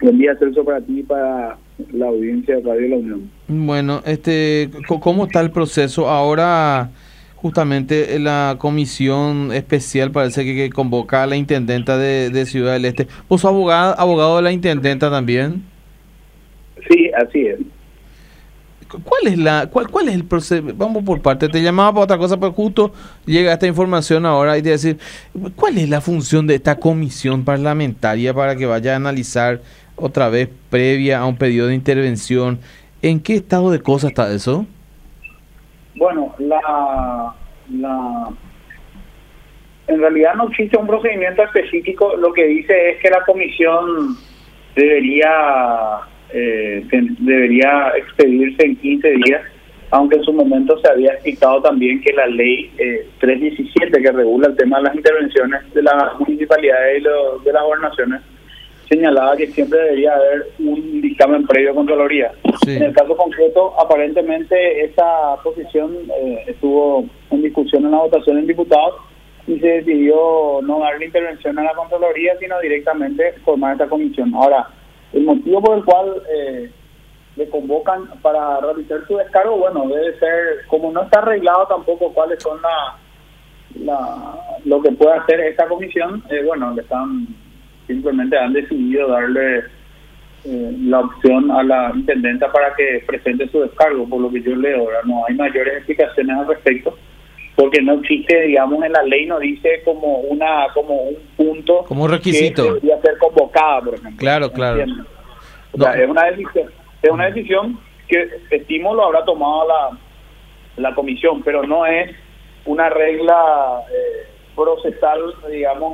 Buen día, Celso, para ti y para la audiencia de Radio La Unión. Bueno, ¿cómo está el proceso? Ahora, justamente la comisión especial parece que convoca a la intendenta de Ciudad del Este. ¿Vos sos abogado de la intendenta también? Sí, así es. ¿Cuál es el proceso? Vamos por parte. Te llamaba para otra cosa, pero justo llega esta información ahora y te decir, ¿cuál es la función de esta comisión parlamentaria para que vaya a analizar otra vez previa a un pedido de intervención? ¿En qué estado de cosas está eso? Bueno, en realidad no existe un procedimiento específico. Lo que dice es que la comisión debería expedirse en 15 días, aunque en su momento se había explicado también que la ley 317, que regula el tema de las intervenciones de las municipalidades y de las gobernaciones, señalaba que siempre debería haber un dictamen previo a Contraloría. Sí. En el caso concreto, aparentemente esa posición estuvo en discusión en la votación en diputados y se decidió no darle intervención a la Contraloría, sino directamente formar esta comisión. Ahora, el motivo por el cual le convocan para realizar su descargo, bueno, debe ser, como no está arreglado tampoco cuáles son lo que puede hacer esta comisión, bueno, simplemente han decidido darle la opción a la intendenta para que presente su descargo, por lo que yo leo. Ahora no hay mayores explicaciones al respecto, porque no existe, digamos, en la ley no dice como un punto, como un requisito que debería ser convocada, por ejemplo. Claro. O sea, es una decisión que estimo lo habrá tomado la comisión, pero no es una regla procesal, digamos,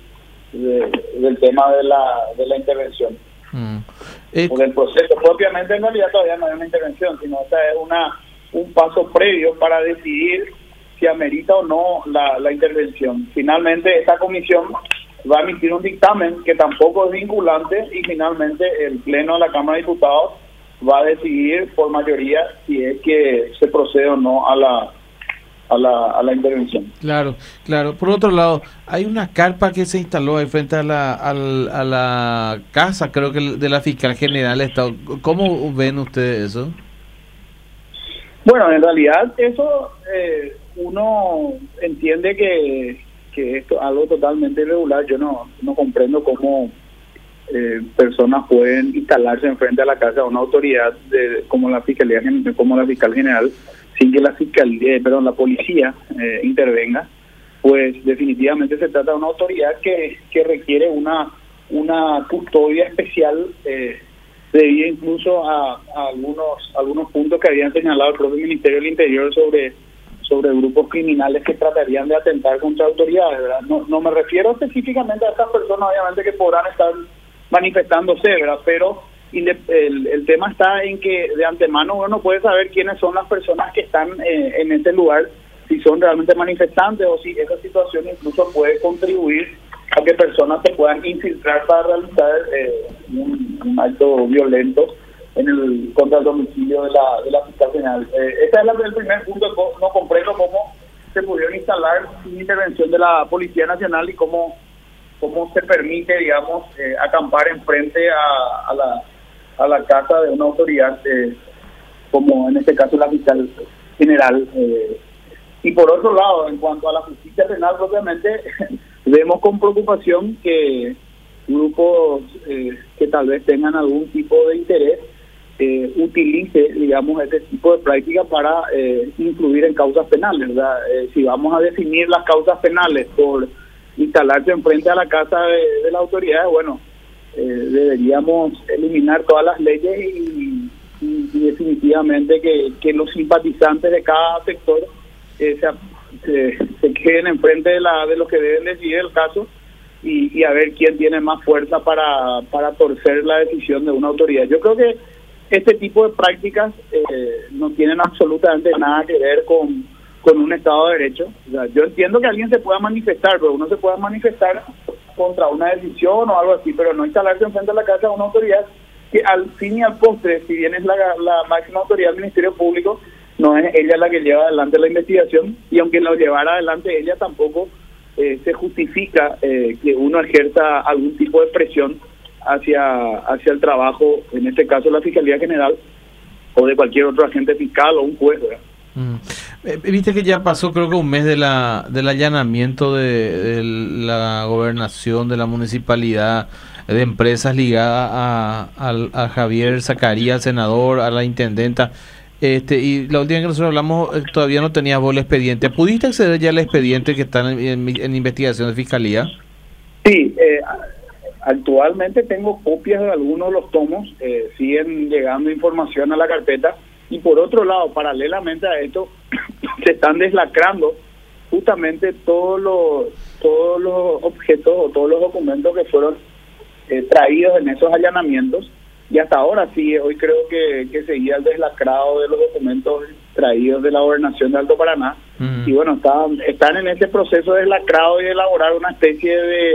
del tema de la intervención. O del proceso propiamente. En realidad todavía no hay una intervención, sino esta es un paso previo para decidir si amerita o no la intervención. Finalmente esta comisión va a emitir un dictamen que tampoco es vinculante y finalmente el Pleno de la Cámara de Diputados va a decidir por mayoría si es que se procede o no a la intervención. Claro. Por otro lado, hay una carpa que se instaló ahí frente a la casa, creo que de la Fiscal General del Estado. ¿Cómo ven ustedes eso? Bueno, en realidad eso uno entiende que esto es algo totalmente irregular. Yo no comprendo cómo personas pueden instalarse enfrente a la casa de una autoridad como la Fiscal General sin que la policía intervenga. Pues definitivamente se trata de una autoridad que requiere una custodia especial, debido incluso a algunos puntos que habían señalado el propio Ministerio del Interior sobre grupos criminales que tratarían de atentar contra autoridades, ¿verdad? No me refiero específicamente a estas personas, obviamente, que podrán estar manifestándose, ¿verdad? Pero el tema está en que de antemano uno no puede saber quiénes son las personas que están en este lugar, si son realmente manifestantes o si esa situación incluso puede contribuir a que personas se puedan infiltrar para realizar un acto violento contra el domicilio de la Fiscal General. Este es el primer punto. No comprendo cómo se pudieron instalar sin intervención de la Policía Nacional y cómo se permite, digamos, acampar enfrente a la casa de una autoridad, como en este caso la Fiscal General. Y por otro lado, en cuanto a la justicia penal propiamente, vemos con preocupación que grupos que tal vez tengan algún tipo de interés utilice, digamos, este tipo de práctica para influir en causas penales, ¿verdad? Si vamos a definir las causas penales por instalarse enfrente a la casa de las autoridades, bueno, deberíamos eliminar todas las leyes y definitivamente que los simpatizantes de cada sector se queden enfrente de los que deben decidir el caso y a ver quién tiene más fuerza para torcer la decisión de una autoridad. Yo creo que este tipo de prácticas no tienen absolutamente nada que ver con un Estado de Derecho. O sea, yo entiendo que alguien se pueda manifestar, pero uno se puede manifestar contra una decisión o algo así, pero no instalarse enfrente de la casa de una autoridad que al fin y al postre, si bien es la máxima autoridad del Ministerio Público, no es ella la que lleva adelante la investigación, y aunque lo llevara adelante ella, tampoco se justifica que uno ejerza algún tipo de presión hacia el trabajo, en este caso la Fiscalía General, o de cualquier otro agente fiscal o un juez, ¿verdad? Viste que ya pasó creo que un mes del allanamiento de la gobernación, de la municipalidad, de empresas ligadas a Javier Zacarías, senador, a la intendenta. Y la última vez que nosotros hablamos todavía no tenías vos el expediente. ¿Pudiste acceder ya al expediente que está en investigación de fiscalía? Sí, actualmente tengo copias de algunos de los tomos, siguen llegando información a la carpeta. Y por otro lado, paralelamente a esto, se están deslacrando justamente todos los objetos o todos los documentos que fueron traídos en esos allanamientos. Y hasta ahora sí, hoy creo que seguía el deslacrado de los documentos traídos de la Gobernación de Alto Paraná. Y bueno, están en ese proceso de deslacrado y de elaborar una especie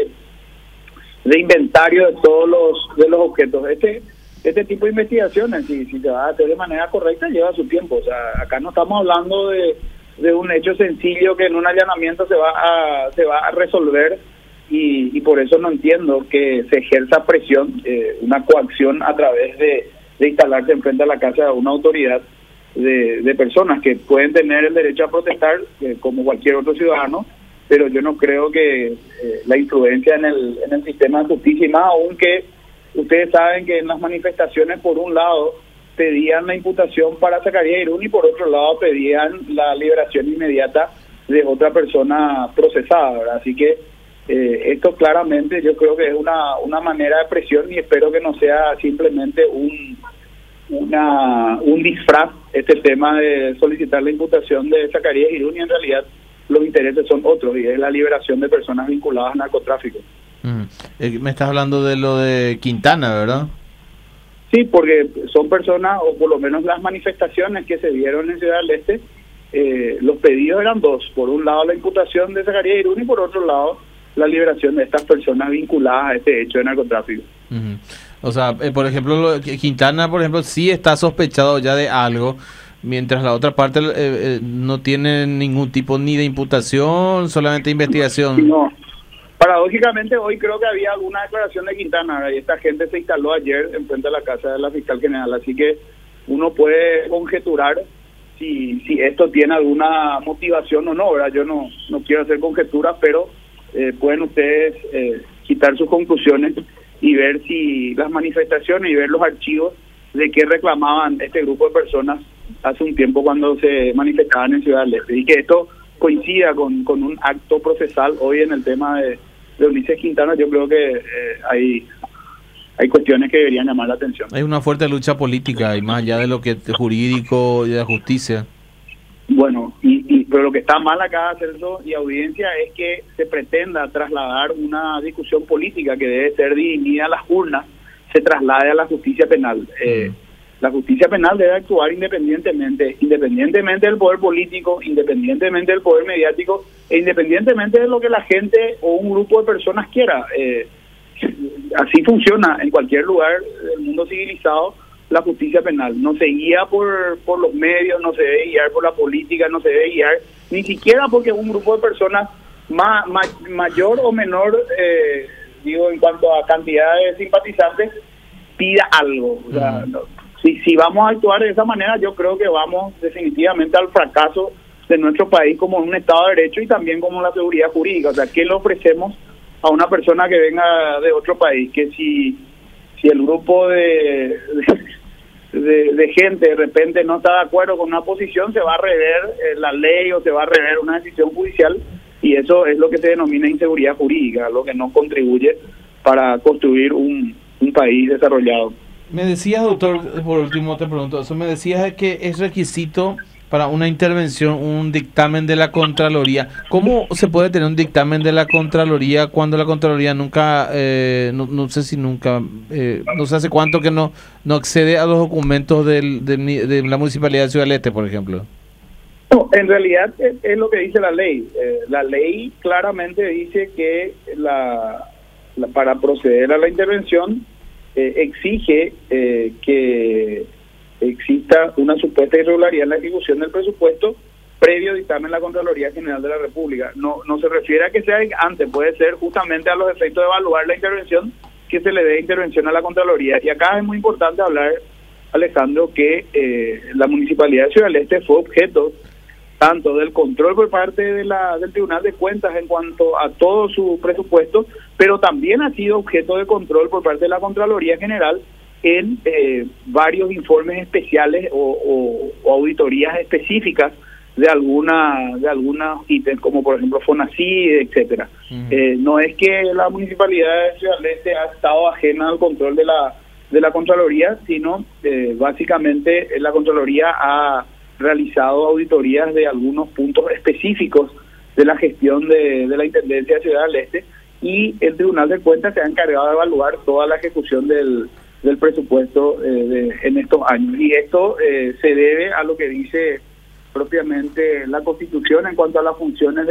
de inventario de todos los objetos. Este tipo de investigaciones, si se va a hacer de manera correcta, lleva su tiempo. O sea, acá no estamos hablando de un hecho sencillo que en un allanamiento se va a resolver, y por eso no entiendo que se ejerza presión, una coacción a través de instalarse enfrente a la casa de una autoridad de personas que pueden tener el derecho a protestar como cualquier otro ciudadano, pero yo no creo que la influencia en el sistema de justicia, y más aún que ustedes saben que en las manifestaciones, por un lado, pedían la imputación para Zacarías Irún y por otro lado pedían la liberación inmediata de otra persona procesada, ¿verdad? Así que esto claramente yo creo que es una manera de presión, y espero que no sea simplemente un disfraz este tema de solicitar la imputación de Zacarías Irún, y en realidad los intereses son otros, y es la liberación de personas vinculadas al narcotráfico. Me estás hablando de lo de Quintana, ¿verdad? Sí, porque son personas, o por lo menos las manifestaciones que se dieron en Ciudad del Este, los pedidos eran dos: por un lado la imputación de Zacarías Irún y por otro lado la liberación de estas personas vinculadas a este hecho de narcotráfico. O sea, por ejemplo, Quintana, por ejemplo, sí está sospechado ya de algo, mientras la otra parte no tiene ningún tipo ni de imputación, solamente investigación. No, paradójicamente hoy creo que había alguna declaración de Quintana, y esta gente se instaló ayer enfrente de la casa de la fiscal general, así que uno puede conjeturar si esto tiene alguna motivación o no, ¿verdad? Yo no quiero hacer conjeturas, pero pueden ustedes quitar sus conclusiones y ver si las manifestaciones y ver los archivos de qué reclamaban este grupo de personas hace un tiempo cuando se manifestaban en Ciudad del Este, y que esto coincida con un acto procesal hoy en el tema de Ulises Quintana. Yo creo que hay cuestiones que deberían llamar la atención. Hay una fuerte lucha política, y más allá de lo que es jurídico y de la justicia. Bueno, pero lo que está mal acá, Celso y audiencia, es que se pretenda trasladar una discusión política que debe ser dirimida a las urnas, se traslade a la justicia penal. La justicia penal debe actuar independientemente del poder político, independientemente del poder mediático, e independientemente de lo que la gente o un grupo de personas quiera. Así funciona en cualquier lugar del mundo civilizado la justicia penal. No se guía por los medios, no se debe guiar por la política, no se debe guiar ni siquiera porque un grupo de personas mayor o menor, en cuanto a cantidad de simpatizantes, pida algo. O sea, si vamos a actuar de esa manera, yo creo que vamos definitivamente al fracaso de nuestro país como un Estado de Derecho y también como la seguridad jurídica. O sea, ¿qué le ofrecemos a una persona que venga de otro país? Que si el grupo de gente de repente no está de acuerdo con una posición, se va a rever la ley o se va a rever una decisión judicial, y eso es lo que se denomina inseguridad jurídica, lo que no contribuye para construir un país desarrollado. Me decías, doctor, por último te pregunto eso, me decías que es requisito para una intervención un dictamen de la Contraloría. ¿Cómo se puede tener un dictamen de la Contraloría cuando la Contraloría nunca, no sé si nunca, no sé hace cuánto que no accede a los documentos de la Municipalidad de Ciudad del Este, por ejemplo? No, en realidad es lo que dice la ley. La ley claramente dice que para proceder a la intervención exige que exista una supuesta irregularidad en la ejecución del presupuesto previo dictamen de la Contraloría General de la República. No se refiere a que sea antes, puede ser justamente a los efectos de evaluar la intervención, que se le dé intervención a la Contraloría. Y acá es muy importante hablar, Alejandro, que la Municipalidad de Ciudad del Este fue objeto tanto del control por parte del Tribunal de Cuentas en cuanto a todo su presupuesto, pero también ha sido objeto de control por parte de la Contraloría General en varios informes especiales o auditorías específicas de algunos ítems, como por ejemplo FONACYT, etcétera. No es que la Municipalidad de Ciudad del Este ha estado ajena al control de la Contraloría, sino básicamente la Contraloría ha realizado auditorías de algunos puntos específicos de la gestión de la Intendencia de Ciudad del Este, y el Tribunal de Cuentas se ha encargado de evaluar toda la ejecución del presupuesto en estos años. Y esto se debe a lo que dice propiamente la Constitución en cuanto a las funciones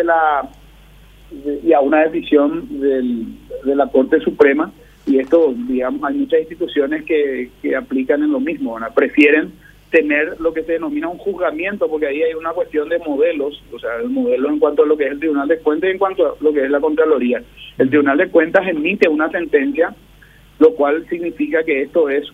y a una decisión de la Corte Suprema. Y esto, digamos, hay muchas instituciones que aplican en lo mismo, ¿verdad? Prefieren tener lo que se denomina un juzgamiento, porque ahí hay una cuestión de modelos, o sea, el modelo en cuanto a lo que es el Tribunal de Cuentas y en cuanto a lo que es la Contraloría. El Tribunal de Cuentas emite una sentencia, lo cual significa que esto es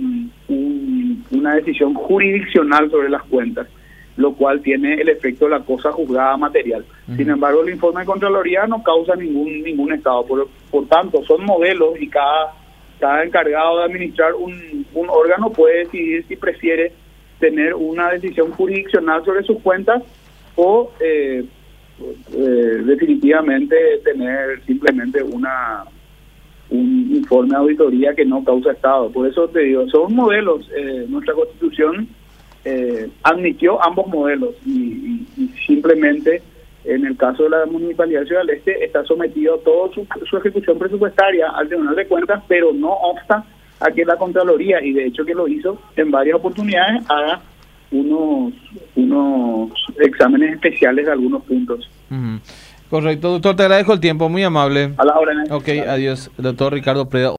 una decisión jurisdiccional sobre las cuentas, lo cual tiene el efecto de la cosa juzgada material. Sin embargo, el informe de Contraloría no causa ningún estado. Por tanto, son modelos y cada encargado de administrar un órgano puede decidir si prefiere tener una decisión jurisdiccional sobre sus cuentas o definitivamente tener simplemente un informe de auditoría que no causa estado. Por eso te digo, son modelos. Nuestra Constitución admitió ambos modelos y simplemente en el caso de la Municipalidad de Ciudad del Este está sometido toda su ejecución presupuestaria al Tribunal de Cuentas, pero no obsta a que la Contraloría, y de hecho que lo hizo en varias oportunidades, haga unos exámenes especiales de algunos puntos. Correcto, doctor, te agradezco el tiempo, muy amable. A la hora. Ok, adiós, doctor Ricardo Preda.